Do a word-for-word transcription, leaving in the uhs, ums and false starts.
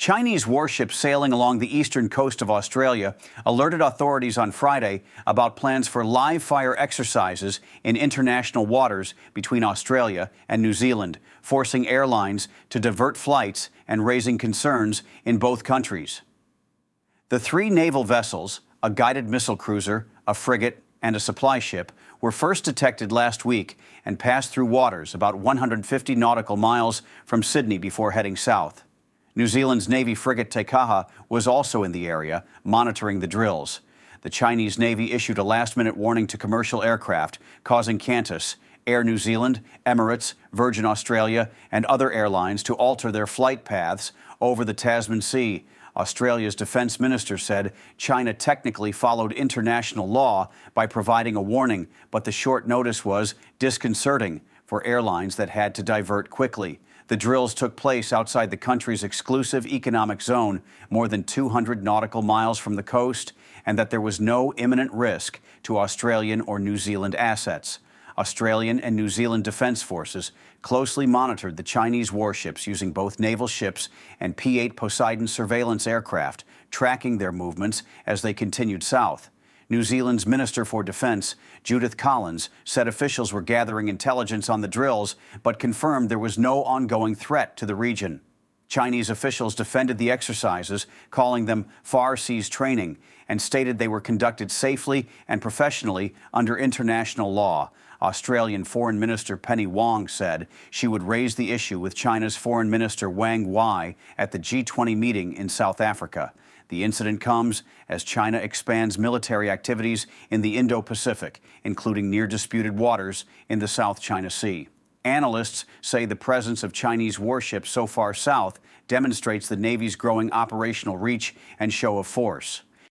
Chinese warships sailing along the eastern coast of Australia alerted authorities on Friday about plans for live-fire exercises in international waters between Australia and New Zealand, forcing airlines to divert flights and raising concerns in both countries. The three naval vessels, a guided missile cruiser, a frigate, and a supply ship, were first detected last week and passed through waters about one hundred fifty nautical miles from Sydney before heading south. New Zealand's Navy frigate Te Kaha was also in the area, monitoring the drills. The Chinese Navy issued a last-minute warning to commercial aircraft, causing Qantas, Air New Zealand, Emirates, Virgin Australia, and other airlines to alter their flight paths over the Tasman Sea. Australia's defense minister said China technically followed international law by providing a warning, but the short notice was disconcerting for airlines that had to divert quickly. The drills took place outside the country's exclusive economic zone, more than two hundred nautical miles from the coast, and that there was no imminent risk to Australian or New Zealand assets. Australian and New Zealand defense forces closely monitored the Chinese warships using both naval ships and P eight Poseidon surveillance aircraft, tracking their movements as they continued south. New Zealand's Minister for Defence, Judith Collins, said officials were gathering intelligence on the drills, but confirmed there was no ongoing threat to the region. Chinese officials defended the exercises, calling them far seas training, and stated they were conducted safely and professionally under international law. Australian Foreign Minister Penny Wong said she would raise the issue with China's Foreign Minister Wang Yi at the G twenty meeting in South Africa. The incident comes as China expands military activities in the Indo-Pacific, including near disputed waters in the South China Sea. Analysts say the presence of Chinese warships so far south demonstrates the Navy's growing operational reach and show of force.